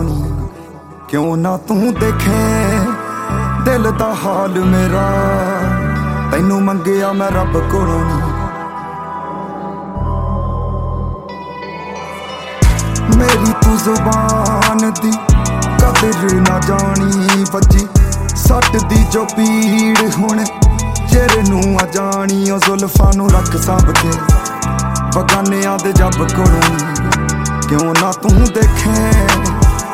नी क्यों ना तू देखे दिल दा हाल मेरा तैनू मंगिया मैं रब कोलों नी मेरी तू जुबान दी कदर ना जानी बची सट दी जो पीड़ हुण चेहरे नू आ जानी ओ जुल्फां नू रख सब के बगानियां दे जब कोलों नी क्यों ना तू देखे